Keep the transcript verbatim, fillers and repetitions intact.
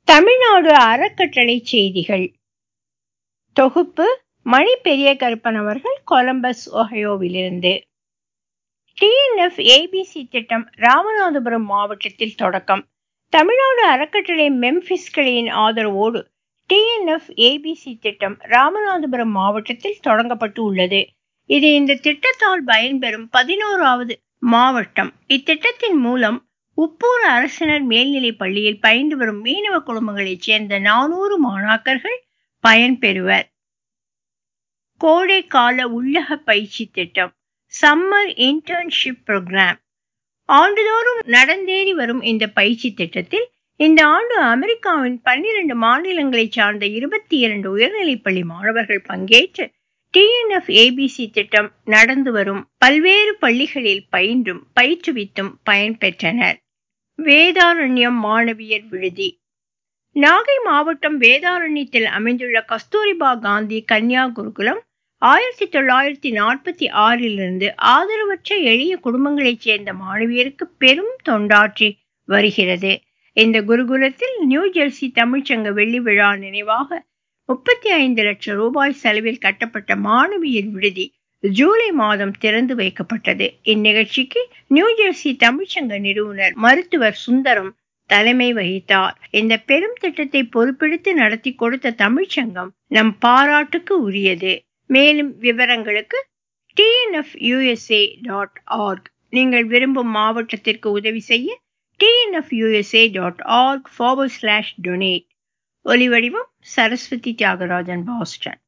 தமிழ்நாடு அறக்கட்டளை செய்திகள் தொகுப்பு மணி பெரிய கருப்பன் அவர்கள் கொலம்பஸ் ஒஹையோவிலிருந்து. டிஎன்எஃப் ஏபிசி திட்டம் ராமநாதபுரம் மாவட்டத்தில் தொடக்கம். தமிழ்நாடு அறக்கட்டளை மெம்பிஸ் கிளையின் ஆதரவோடு டிஎன்எஃப் ஏபிசி திட்டம் ராமநாதபுரம் மாவட்டத்தில் தொடங்கப்பட்டு உள்ளது. இது இந்த திட்டத்தால் பயன்பெறும் பதினோராவது மாவட்டம். இத்திட்டத்தின் மூலம் உப்பூர் அரசினர் மேல்நிலைப் பள்ளியில் பயின்று வரும் மீனவ குடும்பங்களைச் சேர்ந்த நானூறு மாணாக்கர்கள் பயன்பெறுவர். கோடை கால உள்ளக பயிற்சி திட்டம், சம்மர் இன்டர்ன்ஷிப் புரோகிராம். ஆண்டுதோறும் நடந்தேறி வரும் இந்த பயிற்சி திட்டத்தில் இந்த ஆண்டு அமெரிக்காவின் பன்னிரண்டு மாநிலங்களைச் சார்ந்த இருபத்தி இரண்டு உயர்நிலைப்பள்ளி மாணவர்கள் பங்கேற்று டிஎன்எஃப் ஏபிசி திட்டம் நடந்து வரும் பல்வேறு பள்ளிகளில் பயின்றும் பயிற்றுவித்தும் பயன்பெற்றனர். வேதாரண்யம் மாணவியர் விடுதி. நாகை மாவட்டம் வேதாரண்யத்தில் அமைந்துள்ள கஸ்தூரிபா காந்தி கன்யா குருகுலம் ஆயிரத்தி தொள்ளாயிரத்தி நாற்பத்தி ஆறிலிருந்து ஆதரவற்ற எளிய குடும்பங்களைச் சேர்ந்த மாணவியருக்கு பெரும் தொண்டாற்றி வருகிறது. இந்த குருகுலத்தில் நியூ ஜெர்சி தமிழ்ச்சங்க வெள்ளி விழா நினைவாக முப்பத்தி ஐந்து லட்சம் ரூபாய் செலவில் கட்டப்பட்ட மாணவியர் விடுதி ஜூலை மாதம் திறந்து வைக்கப்பட்டது. இந்நிகழ்ச்சிக்கு நியூ ஜெர்சி தமிழ்ச்சங்க நிறுவனர் மருத்துவர் சுந்தரம் தலைமை வகித்தார். இந்த பெரும் திட்டத்தை பொறுப்பெடுத்து நடத்தி கொடுத்த தமிழ்ச்சங்கம் நம் பாராட்டுக்கு உரியது. மேலும் விவரங்களுக்கு டிஎன்எஃப் யூஎஸ்ஏ டாட் ஆர்க். நீங்கள் விரும்பும் மாவட்டத்திற்கு உதவி செய்ய TNF USA dot org forward slash donate. ஒலிவடிவம் சரஸ்வதி தியாகராஜன், பாஸ்டன்.